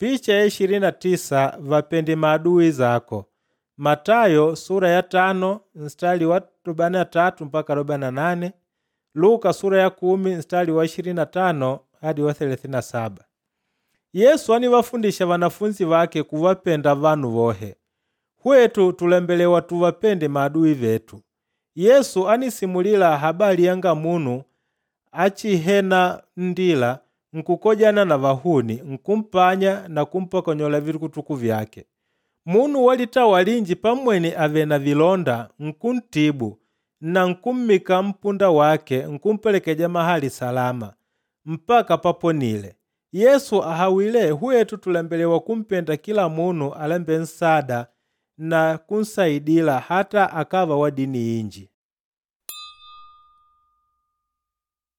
Picha ya 29, vapende maadui zako. Matayo sura ya 5 mstari wa 43 mpaka 48. Luka sura ya 10 mstari wa 25 hadi wa 37. Yesu aniwafundisha wanafunzi wake kuwapenda vanu vohe. Hwetu tulembelewa tuwapende maadui vetu. Yesu anisimulila habari yanga munu achihena ndila nkukojana na vahuni nkumpanya na kumpakonyola vitukutuku vyake. Munu walita walinji pamweni ave na vilonda nkuntibu na nkummika mpunda wake nkumpelekeja mahali salama mpaka paponile. Yesu ahawile hwetu tulembelewa kumpenda kila munu alembe nsada na kunsaidila hata akava wa dini inji.